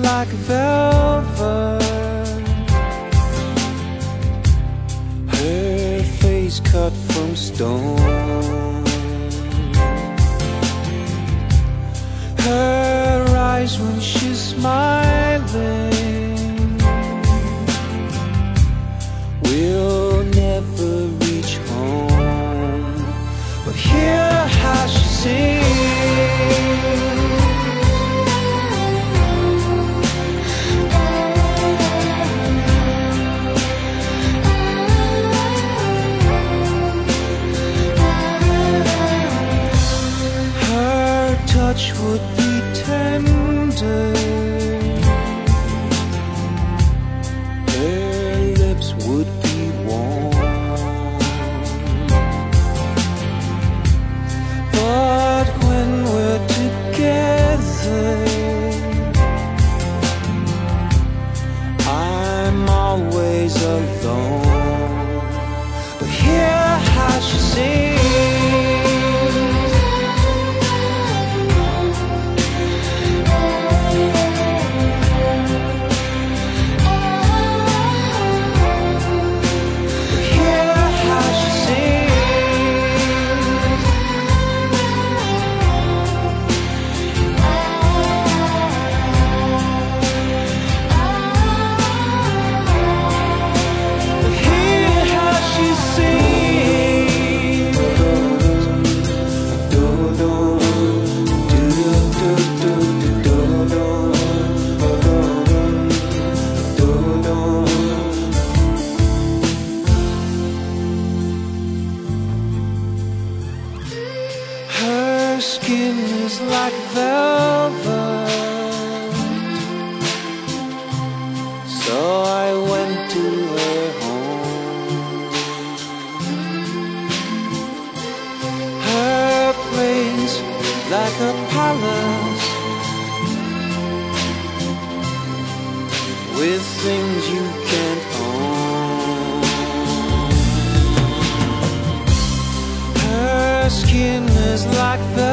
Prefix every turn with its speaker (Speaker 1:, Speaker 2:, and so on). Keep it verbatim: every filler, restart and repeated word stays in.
Speaker 1: like velvet, her face cut from stone, her eyes when she's smiling will never reach home, but hear how she sings. Touch would be tender, her lips would be warm, but when we're together, I'm always alone, but hear how she sings. Skin is like velvet, so I went to her home. Her place like a palace with things you can't own. Her skin is like velvet,